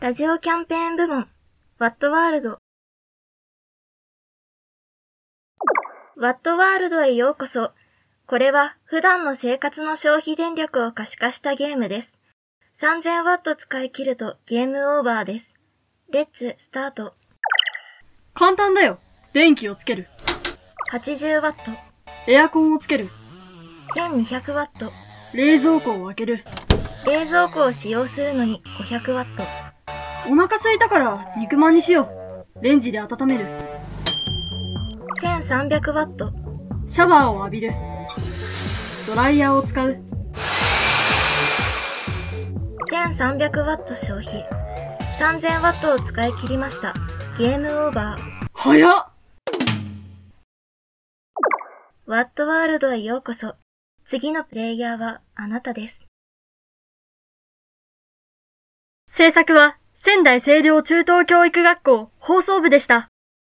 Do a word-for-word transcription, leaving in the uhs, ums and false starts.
ラジオキャンペーン部門、ワットワールド。ワットワールドへようこそ。これは普段の生活の消費電力を可視化したゲームです。さんぜんワット使い切るとゲームオーバーです。レッツスタート。 簡単だよ。電気をつける。 はちじゅうワット。 エアコンをつける。 せんにひゃくワット。 冷蔵庫を開ける。 冷蔵庫を使用するのにごひゃくワット。 お腹空いたから肉まんにしよう。レンジで温める。 せんさんびゃくワット。 シャワーを浴びる。ドライヤーを使う。 せんさんびゃくワット消費。さんぜんワットを使い切りました。ゲームオーバー。 早っ。 ワットワールドへようこそ。次のプレイヤーはあなたです。 制作は仙台清涼中等教育学校放送部でした。